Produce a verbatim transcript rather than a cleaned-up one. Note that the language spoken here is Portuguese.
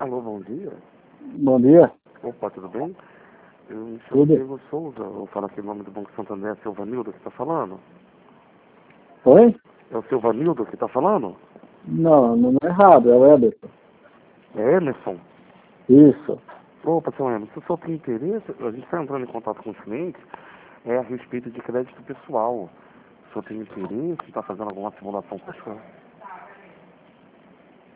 Alô, bom dia. Bom dia. Opa, tudo bem? Eu me chamo Tudo. Diego Souza, eu falo aqui em nome do Banco Santander, é o seu Vanildo que está falando? Oi? É o seu Vanildo que está falando? Não, não é errado, é o Ederson. É Emerson? Isso. Opa, seu Emerson, se o senhor tem interesse, a gente está entrando em contato com os clientes, é a respeito de crédito pessoal. O senhor tem interesse, está fazendo alguma simulação com o senhor?